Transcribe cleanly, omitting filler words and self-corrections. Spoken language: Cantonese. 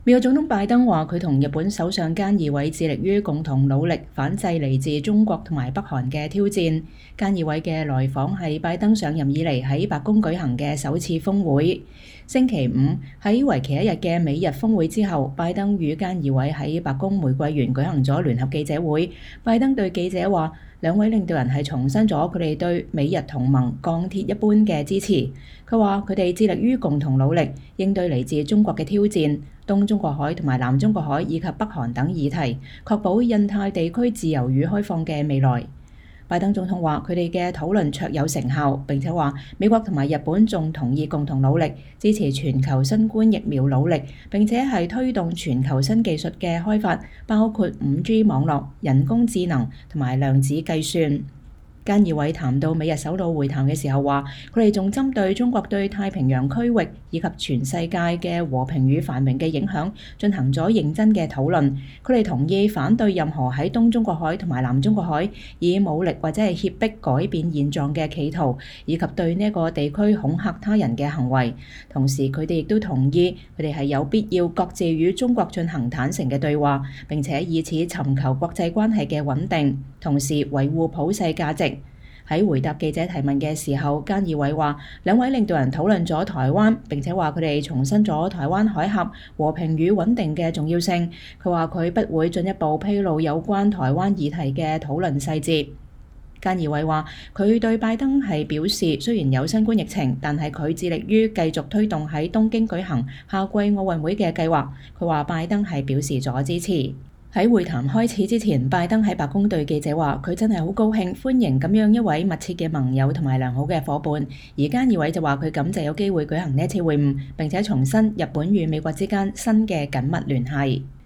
美國總統拜登話：佢同日本首相菅義偉致力於共同努力反制嚟自中國同埋北韓嘅挑戰。菅義偉嘅來訪係拜登上任以嚟喺白宮舉行嘅首次峰會。星期五喺為期一日嘅美日峰會之後，拜登與菅義偉喺白宮玫瑰園舉行咗聯合記者會。拜登對記者話：兩位領導人係重申咗佢哋對美日同盟鋼鐵一般嘅支持。佢話佢哋致力於共同努力應對嚟自中國嘅挑戰、東中國海同埋南中國海以及北韓等議題，確保印太地區自由與開放嘅未來。拜登總統話佢哋嘅討論卓有成效，並且話美國同埋日本仲同意共同努力支持全球新冠疫苗努力，並且係推動全球新技術嘅開發，包括 5G 網絡、人工智能同埋量子計算。菅義偉談到美日首腦會談嘅時候話，佢哋仲針對中國對太平洋區域以及全世界嘅和平與繁榮嘅影響進行咗認真嘅討論。佢哋同意反對任何喺東中國海同埋南中國海以武力或者係脅迫改變現狀嘅企圖，以及對呢一個地區恐嚇他人嘅行為。同時，佢哋亦都同意佢哋係有必要各自與中國進行坦誠嘅對話，並且以此尋求國際關係嘅穩定，同時維護普世價值。喺回答記者提問嘅時候，菅義偉話：兩位領導人討論咗台灣，並且話佢哋重申咗台灣海峽和平與穩定嘅重要性。佢話佢不會進一步披露有關台灣議題嘅討論細節。菅義偉話：佢對拜登係表示，雖然有新冠疫情，但係佢致力於繼續推動喺東京舉行夏季奧運會嘅計劃。佢話拜登係表示咗支持。喺會談開始之前，拜登喺白宮對記者話：佢真係好高興歡迎咁樣一位密切嘅盟友同埋良好嘅夥伴。而菅義偉就話佢感謝有機會舉行呢一次會晤，並且重申日本與美國之間新嘅緊密聯繫。